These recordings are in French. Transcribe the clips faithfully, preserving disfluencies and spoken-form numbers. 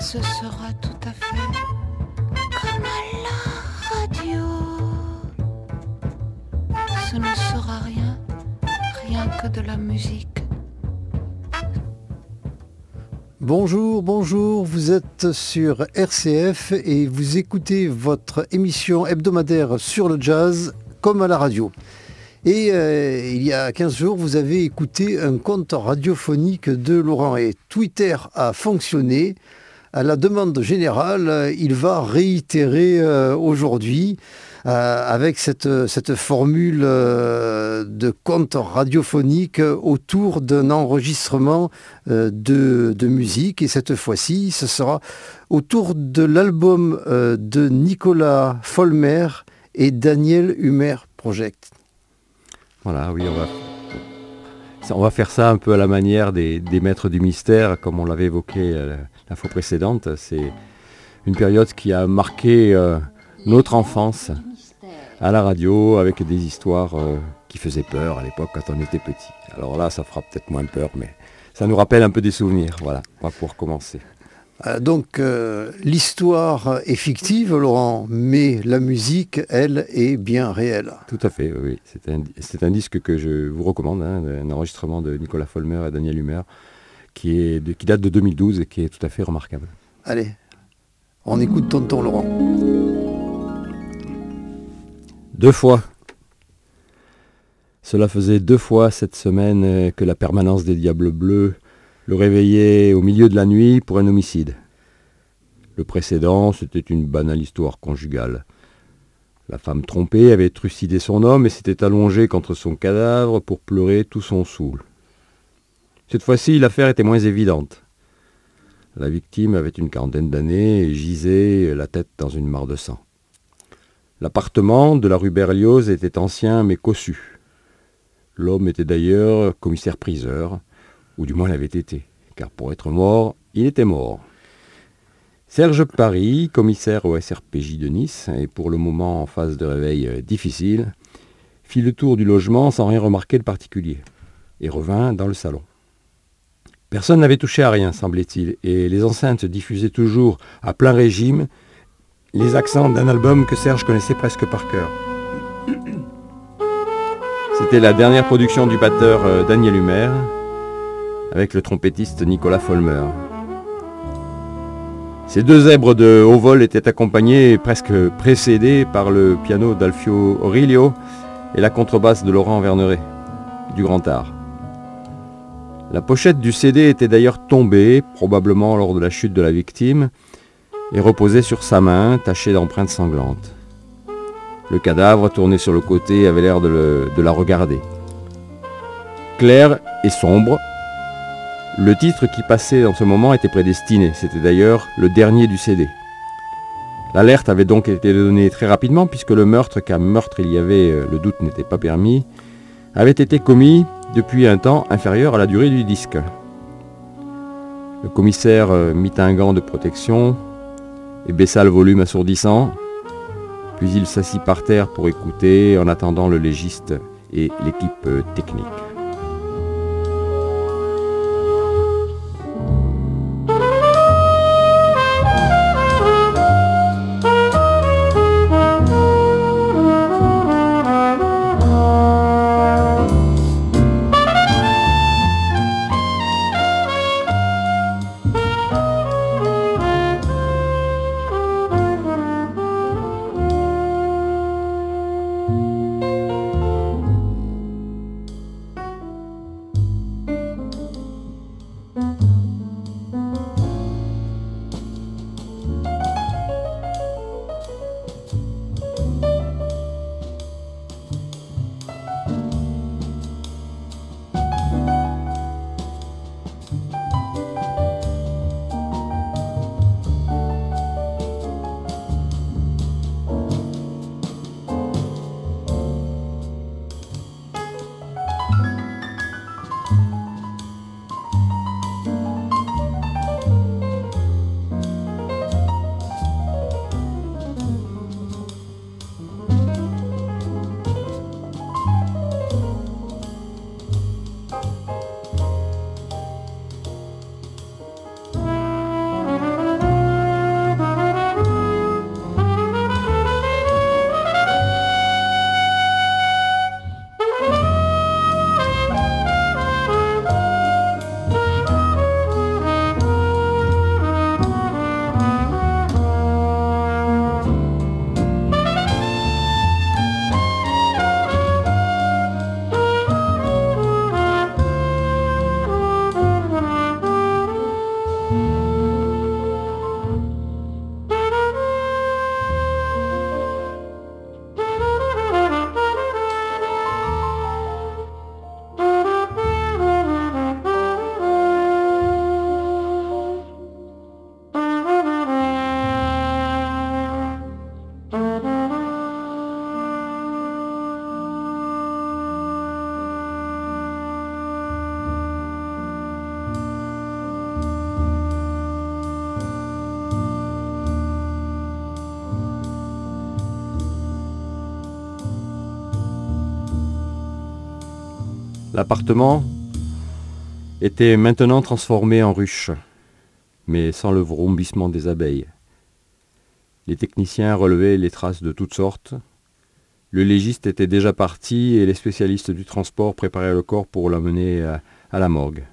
ce sera tout à fait comme à la radio. Ce ne sera rien, rien que de la musique. Bonjour, bonjour, vous êtes sur R C F et vous écoutez votre émission hebdomadaire sur le jazz comme à la radio. Et euh, il y a quinze jours, vous avez écouté un conte radiophonique de Laurent et Twitter a fonctionné. À la demande générale, il va réitérer euh, aujourd'hui euh, avec cette, cette formule euh, de conte radiophonique autour d'un enregistrement euh, de, de musique. Et cette fois-ci, ce sera autour de l'album euh, de Nicolas Folmer et Daniel Humer Project. Voilà, oui, on va, on va faire ça un peu à la manière des, des maîtres du mystère, comme on l'avait évoqué euh, la fois précédente. C'est une période qui a marqué euh, notre enfance à la radio, avec des histoires euh, qui faisaient peur à l'époque quand on était petit. Alors là, ça fera peut-être moins peur, mais ça nous rappelle un peu des souvenirs. Voilà, on va pouvoir commencer. Euh, donc euh, l'histoire est fictive, Laurent, mais la musique, elle, est bien réelle. Tout à fait, oui. C'est un, c'est un disque que je vous recommande, hein, un enregistrement de Nicolas Folmer et Daniel Humer, qui, est de, qui date de deux mille douze et qui est tout à fait remarquable. Allez, on écoute tonton Laurent. Deux fois. Cela faisait deux fois cette semaine que la permanence des Diables Bleus le réveillait au milieu de la nuit pour un homicide. Le précédent, c'était une banale histoire conjugale. La femme trompée avait trucidé son homme et s'était allongée contre son cadavre pour pleurer tout son saoul. Cette fois-ci, l'affaire était moins évidente. La victime avait une quarantaine d'années et gisait la tête dans une mare de sang. L'appartement de la rue Berlioz était ancien mais cossu. L'homme était d'ailleurs commissaire-priseur, ou du moins l'avait été, car pour être mort, il était mort. Serge Paris, commissaire au S R P J de Nice, et pour le moment en phase de réveil difficile, fit le tour du logement sans rien remarquer de particulier, et revint dans le salon. Personne n'avait touché à rien, semblait-il, et les enceintes diffusaient toujours à plein régime les accents d'un album que Serge connaissait presque par cœur. C'était la dernière production du batteur euh, Daniel Humer, avec le trompettiste Nicolas Folmer. Ces deux zèbres de haut vol étaient accompagnés et presque précédés par le piano d'Alfio Aurelio et la contrebasse de Laurent Verneret, du grand art. La pochette du C D était d'ailleurs tombée, probablement lors de la chute de la victime, et reposait sur sa main, tachée d'empreintes sanglantes. Le cadavre, tourné sur le côté, avait l'air de, le, de la regarder. Clair et sombre, le titre qui passait en ce moment était prédestiné. C'était d'ailleurs le dernier du C D. L'alerte avait donc été donnée très rapidement, puisque le meurtre, car meurtre il y avait, le doute n'était pas permis, avait été commis depuis un temps inférieur à la durée du disque. Le commissaire mit un gant de protection et baissa le volume assourdissant, puis il s'assit par terre pour écouter en attendant le légiste et l'équipe technique. L'appartement était maintenant transformé en ruche, mais sans le vrombissement des abeilles. Les techniciens relevaient les traces de toutes sortes. Le légiste était déjà parti et les spécialistes du transport préparaient le corps pour l'amener à, à la morgue.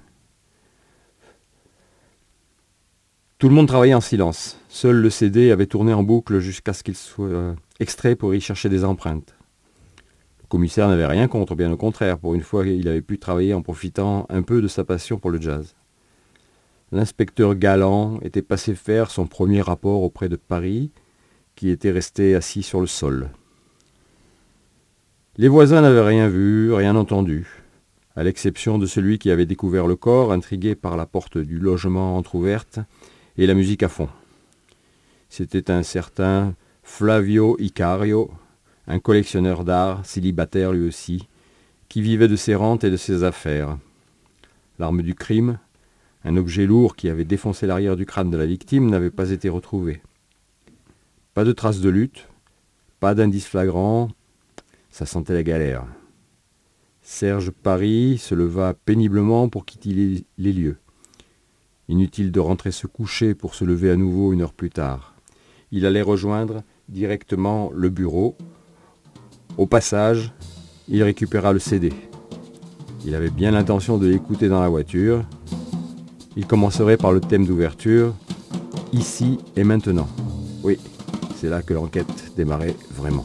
Tout le monde travaillait en silence. Seul le C D avait tourné en boucle jusqu'à ce qu'il soit euh, extrait pour y chercher des empreintes. Le commissaire n'avait rien contre, bien au contraire. Pour une fois, il avait pu travailler en profitant un peu de sa passion pour le jazz. L'inspecteur Galland était passé faire son premier rapport auprès de Paris, qui était resté assis sur le sol. Les voisins n'avaient rien vu, rien entendu, à l'exception de celui qui avait découvert le corps, intrigué par la porte du logement entr'ouverte et la musique à fond. C'était un certain Flavio Icario, un collectionneur d'art, célibataire lui aussi, qui vivait de ses rentes et de ses affaires. L'arme du crime, un objet lourd qui avait défoncé l'arrière du crâne de la victime, n'avait pas été retrouvé. Pas de traces de lutte, pas d'indice flagrant, ça sentait la galère. Serge Paris se leva péniblement pour quitter les, les lieux. Inutile de rentrer se coucher pour se lever à nouveau une heure plus tard. Il allait rejoindre directement le bureau. Au passage, il récupéra le C D. Il avait bien l'intention de l'écouter dans la voiture. Il commencerait par le thème d'ouverture, « Ici et maintenant ». Oui, c'est là que l'enquête démarrait vraiment.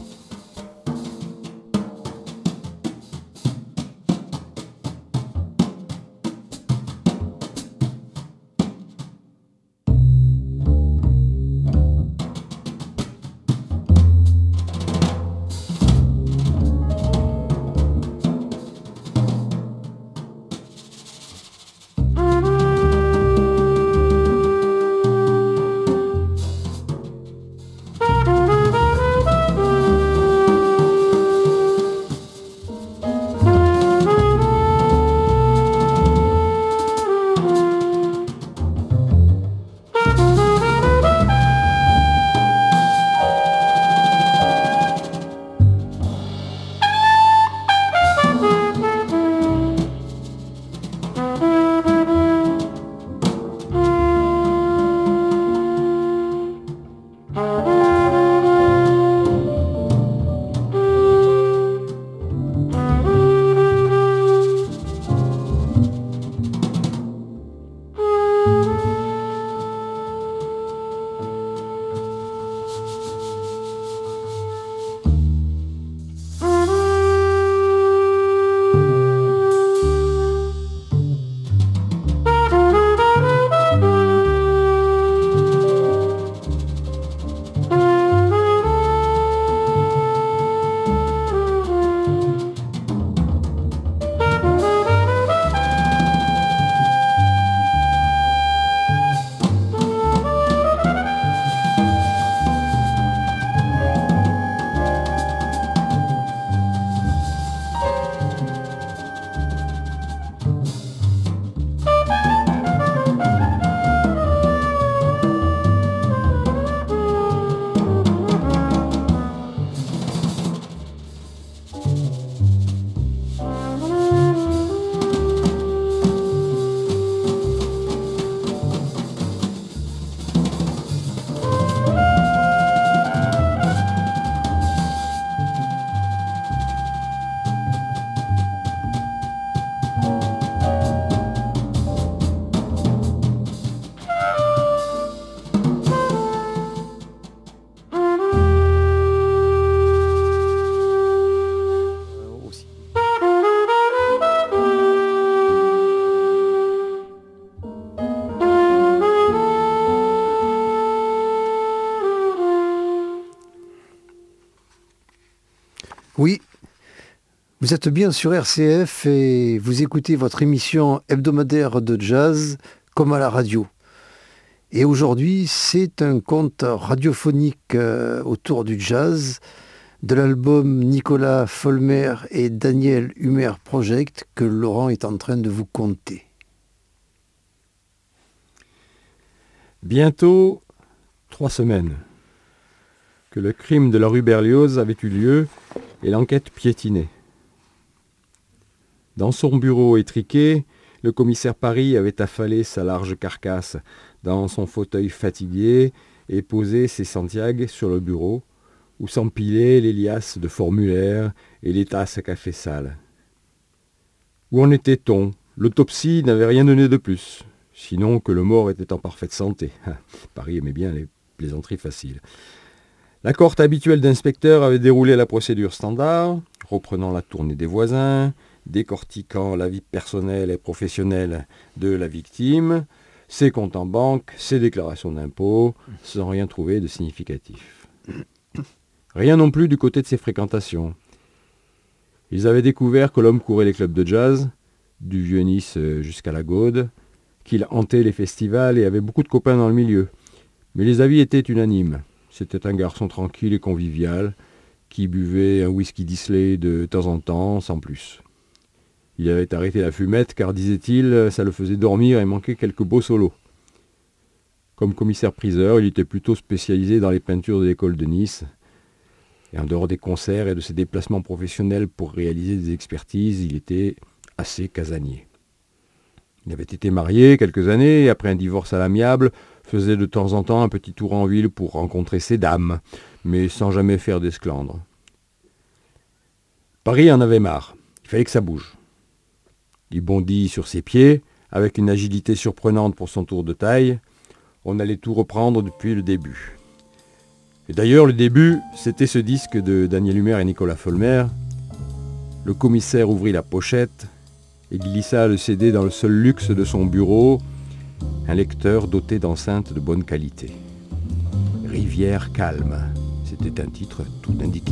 Oui, vous êtes bien sur R C F et vous écoutez votre émission hebdomadaire de jazz comme à la radio. Et aujourd'hui, c'est un conte radiophonique euh, autour du jazz de l'album Nicolas Folmer et Daniel Humer Project que Laurent est en train de vous conter. Bientôt trois semaines que le crime de la rue Berlioz avait eu lieu et l'enquête piétinait. Dans son bureau étriqué, le commissaire Paris avait affalé sa large carcasse dans son fauteuil fatigué et posé ses Santiago sur le bureau, où s'empilaient les liasses de formulaires et les tasses à café sales. Où en était-on? L'autopsie n'avait rien donné de plus, sinon que le mort était en parfaite santé. Paris aimait bien les plaisanteries faciles. La cohorte habituelle d'inspecteurs avait déroulé la procédure standard, reprenant la tournée des voisins, décortiquant la vie personnelle et professionnelle de la victime, ses comptes en banque, ses déclarations d'impôts, sans rien trouver de significatif. Rien non plus du côté de ses fréquentations. Ils avaient découvert que l'homme courait les clubs de jazz, du Vieux-Nice jusqu'à la Gaude, qu'il hantait les festivals et avait beaucoup de copains dans le milieu. Mais les avis étaient unanimes. C'était un garçon tranquille et convivial, qui buvait un whisky Disley de temps en temps, sans plus. Il avait arrêté la fumette car, disait-il, ça le faisait dormir et manquait quelques beaux solos. Comme commissaire-priseur, il était plutôt spécialisé dans les peintures de l'école de Nice. Et en dehors des concerts et de ses déplacements professionnels pour réaliser des expertises, il était assez casanier. Il avait été marié quelques années et après un divorce à l'amiable, faisait de temps en temps un petit tour en ville pour rencontrer ses dames, mais sans jamais faire d'esclandre. Paris en avait marre. Il fallait que ça bouge. Il bondit sur ses pieds, avec une agilité surprenante pour son tour de taille. On allait tout reprendre depuis le début. Et d'ailleurs, le début, c'était ce disque de Daniel Humer et Nicolas Folmer. Le commissaire ouvrit la pochette et glissa le C D dans le seul luxe de son bureau, un lecteur doté d'enceintes de bonne qualité. Rivière calme, c'était un titre tout indiqué.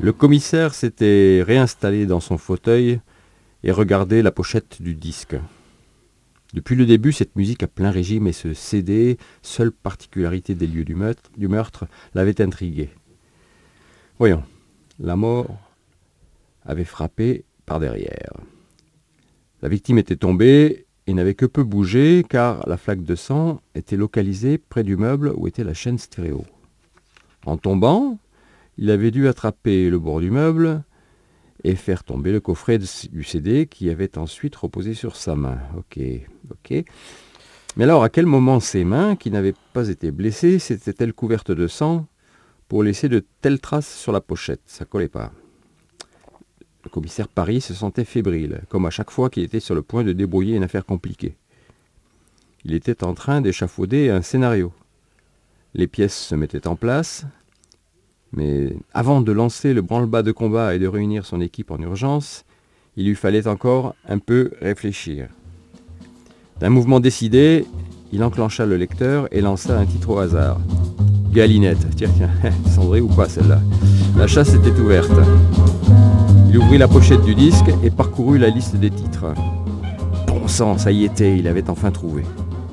Le commissaire s'était réinstallé dans son fauteuil et regardait la pochette du disque. Depuis le début, cette musique à plein régime et ce C D, seule particularité des lieux du meurtre, du meurtre l'avait intrigué. Voyons, la mort avait frappé par derrière. La victime était tombée et n'avait que peu bougé car la flaque de sang était localisée près du meuble où était la chaîne stéréo. En tombant, il avait dû attraper le bord du meuble et faire tomber le coffret du C D qui avait ensuite reposé sur sa main. Ok, ok. Mais alors, à quel moment ses mains, qui n'avaient pas été blessées, s'étaient-elles couvertes de sang pour laisser de telles traces sur la pochette? Ça collait pas. Le commissaire Paris se sentait fébrile, comme à chaque fois qu'il était sur le point de débrouiller une affaire compliquée. Il était en train d'échafauder un scénario. Les pièces se mettaient en place, mais avant de lancer le branle-bas de combat et de réunir son équipe en urgence, il lui fallait encore un peu réfléchir. D'un mouvement décidé, il enclencha le lecteur et lança un titre au hasard. Galinette. Tiens, tiens, cendrée ou pas celle-là. La chasse était ouverte. Il ouvrit la pochette du disque et parcourut la liste des titres. Bon sang, ça y était, il avait enfin trouvé.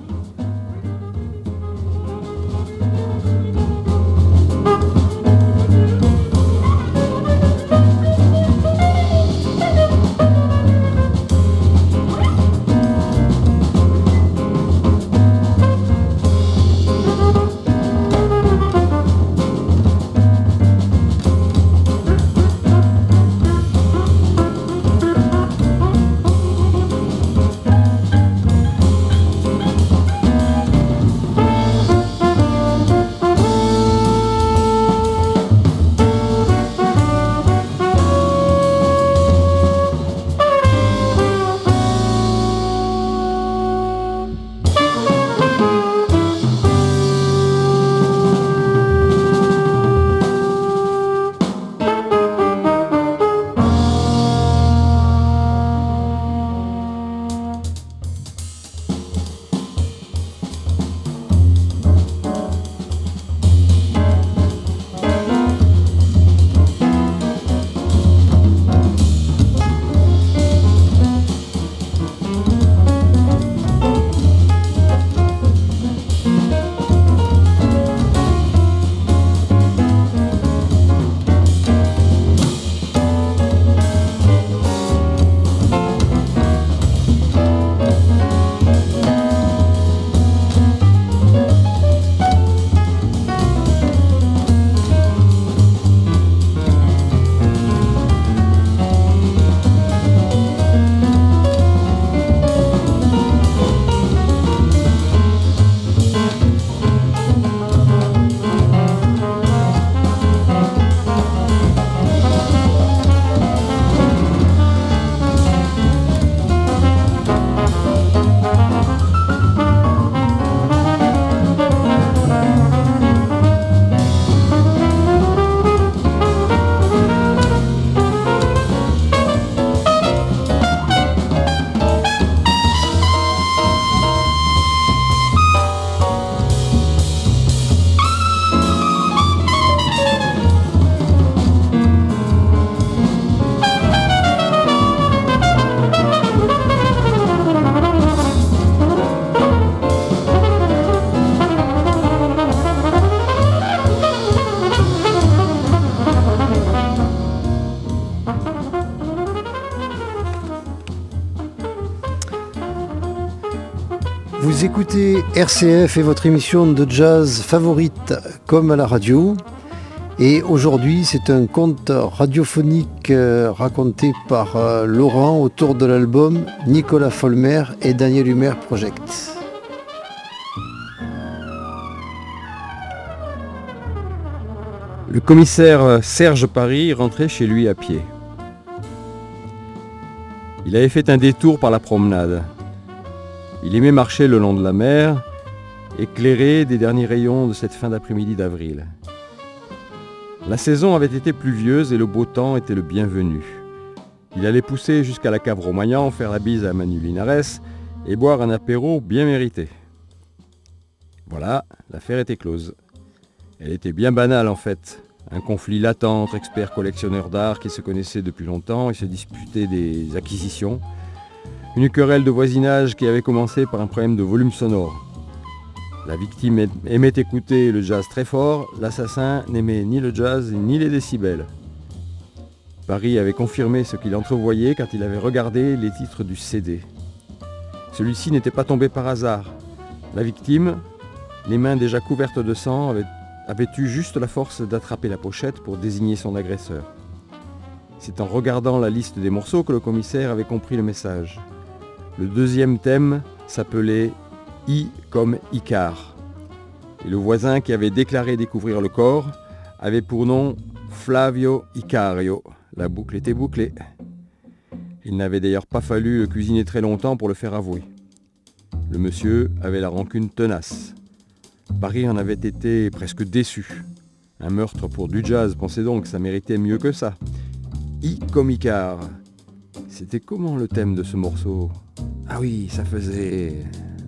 Vous écoutez R C F et votre émission de jazz favorite comme à la radio. Et aujourd'hui, c'est un conte radiophonique euh, raconté par euh, Laurent autour de l'album Nicolas Folmer et Daniel Humer Project. Le commissaire Serge Paris rentrait chez lui à pied. Il avait fait un détour par la promenade. Il aimait marcher le long de la mer, éclairé des derniers rayons de cette fin d'après-midi d'avril. La saison avait été pluvieuse et le beau temps était le bienvenu. Il allait pousser jusqu'à la cave Romagnan, faire la bise à Manu Linares et boire un apéro bien mérité. Voilà, l'affaire était close. Elle était bien banale en fait. Un conflit latent entre experts collectionneurs d'art qui se connaissaient depuis longtemps et se disputaient des acquisitions. Une querelle de voisinage qui avait commencé par un problème de volume sonore. La victime aimait écouter le jazz très fort, l'assassin n'aimait ni le jazz ni les décibels. Paris avait confirmé ce qu'il entrevoyait quand il avait regardé les titres du C D. Celui-ci n'était pas tombé par hasard. La victime, les mains déjà couvertes de sang, avait, avait eu juste la force d'attraper la pochette pour désigner son agresseur. C'est en regardant la liste des morceaux que le commissaire avait compris le message. Le deuxième thème s'appelait « I comme Icare ». Et le voisin qui avait déclaré découvrir le corps avait pour nom Flavio Icario. La boucle était bouclée. Il n'avait d'ailleurs pas fallu le cuisiner très longtemps pour le faire avouer. Le monsieur avait la rancune tenace. Paris en avait été presque déçu. Un meurtre pour du jazz, pensez donc, ça méritait mieux que ça. I comme Icare. C'était comment le thème de ce morceau ? Ah oui, ça faisait...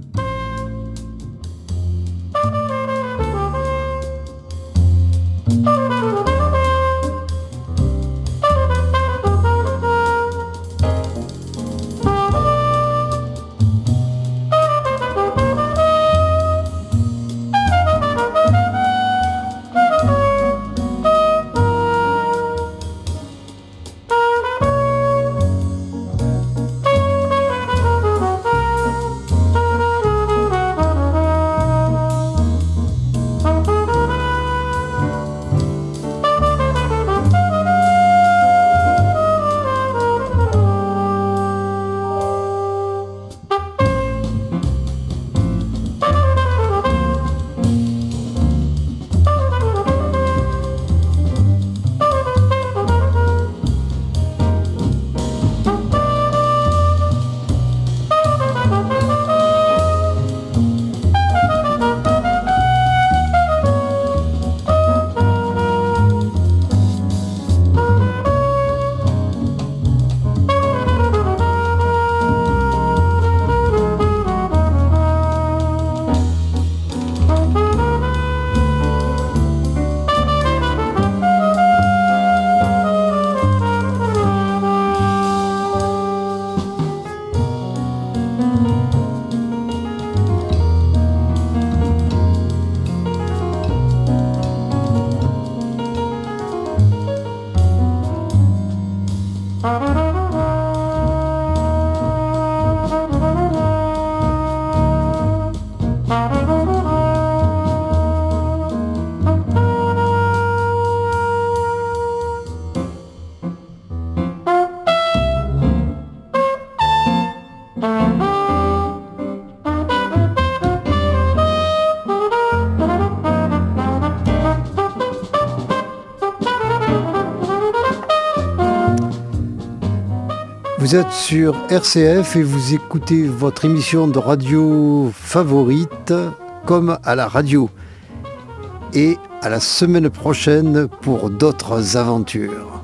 Vous êtes sur R C F et vous écoutez votre émission de radio favorite, Comme à la radio. Et à la semaine prochaine pour d'autres aventures.